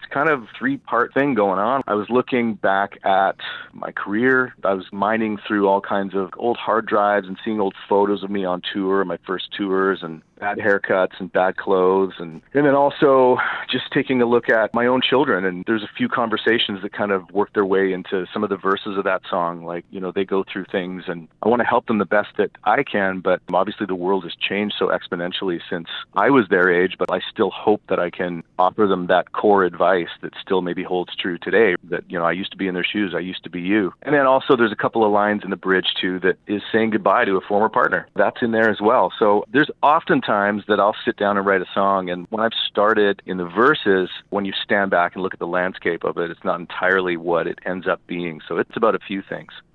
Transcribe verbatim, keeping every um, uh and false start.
it's kind of a three-part thing going on. I was looking back at my career. I was mining through all kinds of old hard drives and seeing old photos of me on tour, my first tours, and bad haircuts and bad clothes. And, and then also just taking a look at my own children. And there's a few conversations that kind of work their way into some of the verses of that song. Like, you know, they go through things and I want to help them the best that I can. But obviously the world has changed so exponentially since I was their age. But I still hope that I can offer them that core advice that still maybe holds true today. That, you know, I used to be in their shoes. I used to be you. And then also there's a couple of lines in the bridge too that is saying goodbye to a former partner. That's in there as well. So there's oftentimes that I'll sit down and write a song, and when I've started in the verses, when you stand back and look at the landscape of it, it's not entirely what it ends up being. So it's about a few things.